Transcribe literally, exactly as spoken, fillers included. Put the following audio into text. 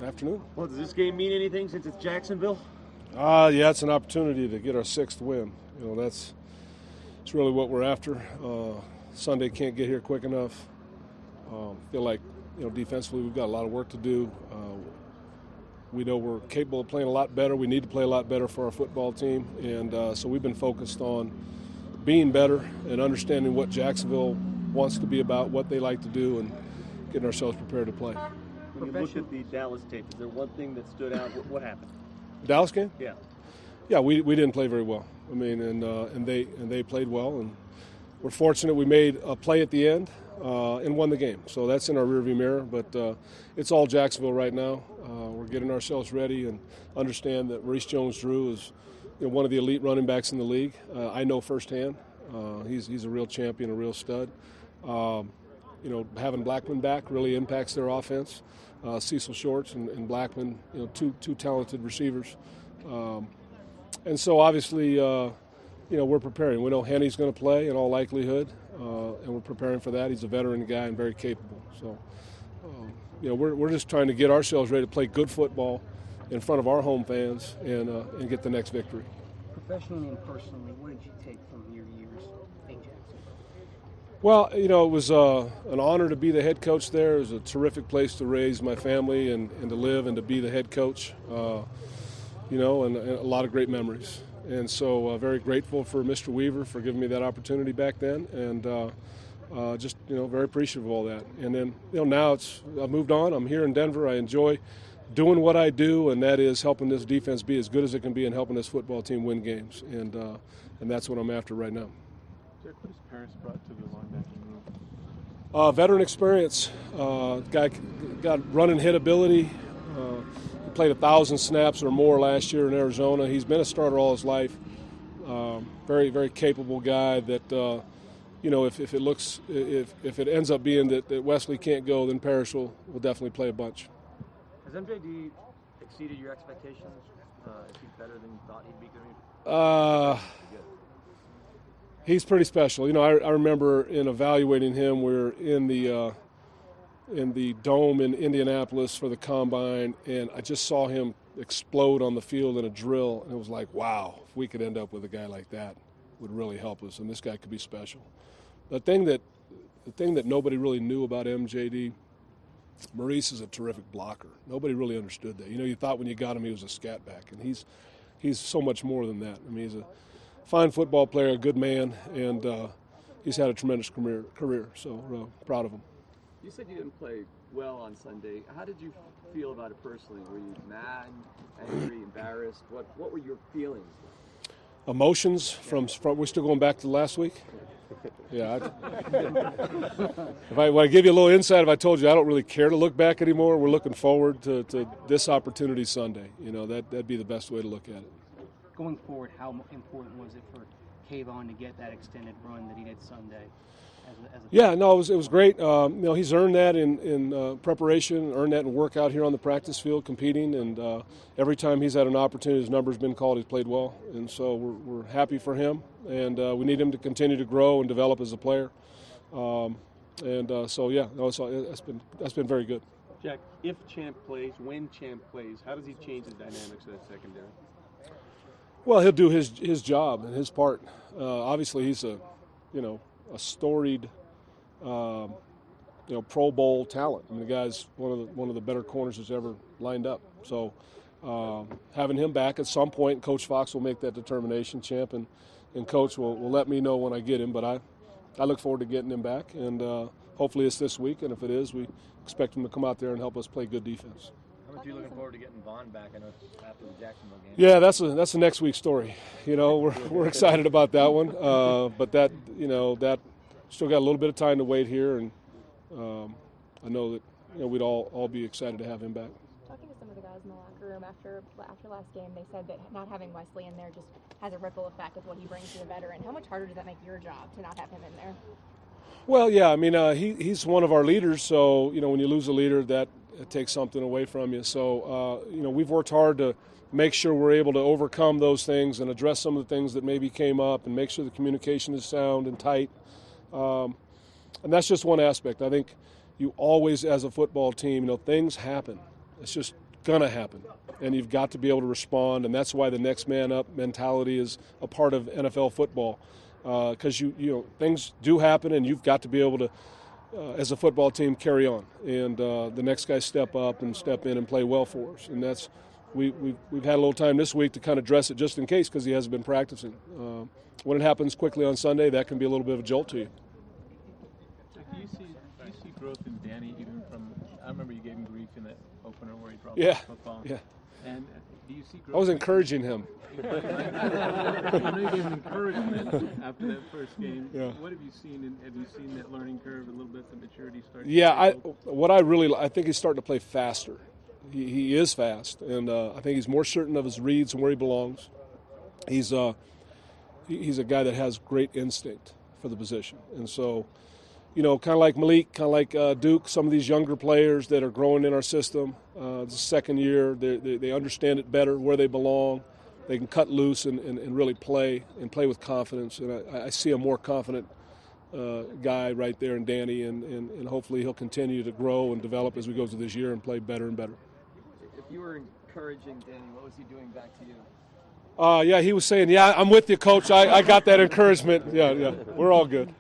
afternoon. Well, does this game mean anything since it's Jacksonville? Uh, yeah, it's an opportunity to get our sixth win. You know, that's, that's really what we're after. Uh, Sunday can't get here quick enough. Um, feel like, you know, defensively we've got a lot of work to do. Uh, we know we're capable of playing a lot better. We need to play a lot better for our football team. And uh, so we've been focused on being better and understanding what Jacksonville wants to be about, what they like to do, and getting ourselves prepared to play. When you looked at the Dallas tape, is there one thing that stood out? What, what happened? Dallas game? Yeah. Yeah, we, we didn't play very well. I mean, and uh, and they and they played well, and we're fortunate we made a play at the end uh, and won the game. So that's in our rearview mirror. But uh, it's all Jacksonville right now. Uh, we're getting ourselves ready and understand that Maurice Jones-Drew is, you know, one of the elite running backs in the league. Uh, I know firsthand. Uh, he's he's a real champion, a real stud. Um, you know, having Blackman back really impacts their offense. Uh, Cecil Shorts and, and Blackman, you know, two two talented receivers. Um, and so obviously, uh, you know, we're preparing. We know Henny's going to play in all likelihood, uh, and we're preparing for that. He's a veteran guy and very capable. So, um, you know, we're we're just trying to get ourselves ready to play good football in front of our home fans and uh, and get the next victory. Professionally and personally, what did you take from your years in Jacksonville? Well, you know, it was uh, an honor to be the head coach there. It was a terrific place to raise my family and, and to live and to be the head coach, uh, you know, and, and a lot of great memories. And so uh, very grateful for Mister Weaver for giving me that opportunity back then, and uh, uh, just, you know, very appreciative of all that. And then, you know, now it's I've moved on. I'm here in Denver. I enjoy doing what I do, and that is helping this defense be as good as it can be and helping this football team win games. And uh, and that's what I'm after right now. Jack, what has Paris brought to the linebacking room? Uh, veteran experience, uh, guy got run and hit ability. Uh, he played a thousand snaps or more last year in Arizona. He's been a starter all his life. Um, very, very capable guy. That uh, you know, if, if it looks, if if it ends up being that, that Wesley can't go, then Paris will, will definitely play a bunch. Has M J D exceeded your expectations? Uh, is he better than you thought he'd be going to be? Uh, he's pretty special. You know, I, I remember in evaluating him, we we're in the uh, in the dome in Indianapolis for the combine, and I just saw him explode on the field in a drill, and it was like, wow, if we could end up with a guy like that, it would really help us, and this guy could be special. The thing that the thing that nobody really knew about M J D, Maurice is a terrific blocker. Nobody really understood that. You know, you thought when you got him he was a scat back, and he's he's so much more than that. I mean, he's a fine football player, a good man, and uh, he's had a tremendous career. career so uh, proud of him. You said you didn't play well on Sunday. How did you feel about it personally? Were you mad, angry, embarrassed? What What were your feelings? Emotions from, from we're still going back to last week. Yeah. I, if I, when I give you a little insight, if I told you I don't really care to look back anymore, we're looking forward to, to this opportunity Sunday. You know, that that'd be the best way to look at it. Going forward, how important was it for Kayvon to get that extended run that he did Sunday? As a, as a yeah, no, it was it was great. Um, you know, he's earned that in in uh, preparation, earned that in workout here on the practice field, competing, and uh, every time he's had an opportunity, his number's been called. He's played well, and so we're we're happy for him, and uh, we need him to continue to grow and develop as a player. Um, and uh, so yeah, no, it's, it's been that's been very good. Jack, if Champ plays, when Champ plays, how does he change the dynamics of that secondary? Well, he'll do his his job and his part. Uh, obviously, he's a, you know, a storied, um, you know, Pro Bowl talent. I mean, the guy's one of the one of the better corners that's ever lined up. So, um, having him back at some point, Coach Fox will make that determination. Champ and, and Coach will, will let me know when I get him. But I, I look forward to getting him back, and uh, hopefully it's this week. And if it is, we expect him to come out there and help us play good defense. How much are you looking forward to getting Vaughn back? I know it's after the Jacksonville game. Yeah, that's a that's a next week story. You know, we're we're excited about that one. Uh, but that you know that still got a little bit of time to wait here, and um, I know that you know we'd all all be excited to have him back. Talking to some of the guys in the locker room after after last game, they said that not having Wesley in there just has a ripple effect with what he brings to the veteran. How much harder does that make your job to not have him in there? Well, yeah, I mean, uh, he he's one of our leaders, so you know when you lose a leader, that it takes something away from you. So, uh, you know, we've worked hard to make sure we're able to overcome those things and address some of the things that maybe came up and make sure the communication is sound and tight. Um, and that's just one aspect. I think you always, as a football team, you know, things happen. It's just going to happen, and you've got to be able to respond, and that's why the next man up mentality is a part of N F L football, because uh, you you know things do happen, and you've got to be able to, uh, as a football team, carry on, and uh, the next guy step up and step in and play well for us, and that's we we've, we've had a little time this week to kind of dress it just in case because he hasn't been practicing. Uh, when it happens quickly on Sunday, that can be a little bit of a jolt to you. Do you see do you see growth in Danny even from? I remember you gave him grief in that opener where he dropped Yeah, the football. yeah. And uh, do you see growth? I was encouraging him. I know you gave him encouragement after that first game. Yeah. What have you seen? In, have you seen that learning curve a little bit, the maturity starting? Yeah, to I build? what I really I think he's starting to play faster. He, he is fast, and uh, I think he's more certain of his reads and where he belongs. He's uh, he, he's a guy that has great instinct for the position, and so, you know, kind of like Malik, kind of like uh, Duke, some of these younger players that are growing in our system. Uh, it's the second year, they, they they understand it better, where they belong. They can cut loose and, and, and really play and play with confidence. And I, I see a more confident uh, guy right there in Danny, and, and, and hopefully he'll continue to grow and develop as we go through this year and play better and better. If you were encouraging Danny, what was he doing back to you? Uh, yeah, he was saying, yeah, I'm with you, Coach. I, I got that encouragement. Yeah, yeah, we're all good.